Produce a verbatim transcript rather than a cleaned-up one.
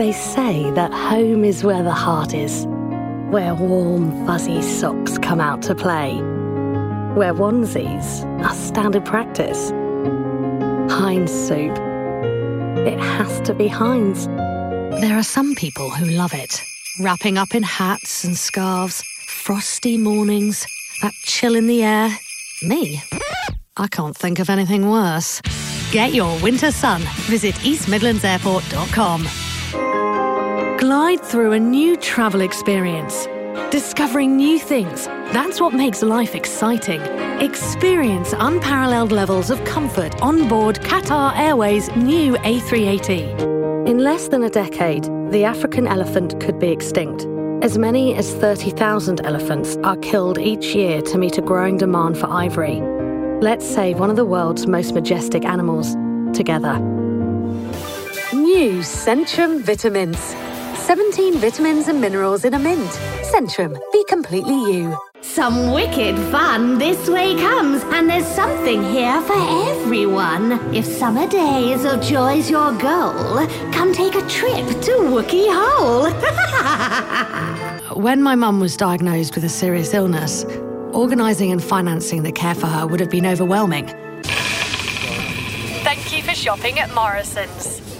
They say that home is where the heart is, where warm, fuzzy socks come out to play, where onesies are standard practice. Heinz soup. It has to be Heinz. There are some people who love it, wrapping up in hats and scarves, frosty mornings, that chill in the air. Me? I can't think of anything worse. Get your winter sun. Visit east midlands airport dot com. Glide through a new travel experience. Discovering new things. That's what makes life exciting. Experience unparalleled levels of comfort on board Qatar Airways' new A three eighty. In less than a decade, the African elephant could be extinct. As many as thirty thousand elephants are killed each year to meet a growing demand for ivory. Let's save one of the world's most majestic animals together. New Centrum Vitamins. seventeen vitamins and minerals in a mint. Centrum, be completely you. Some wicked fun this way comes, and there's something here for everyone. If summer days of joy's your goal, come take a trip to Wookie Hole. When my mum was diagnosed with a serious illness, organising and financing the care for her would have been overwhelming. Thank you for shopping at Morrison's.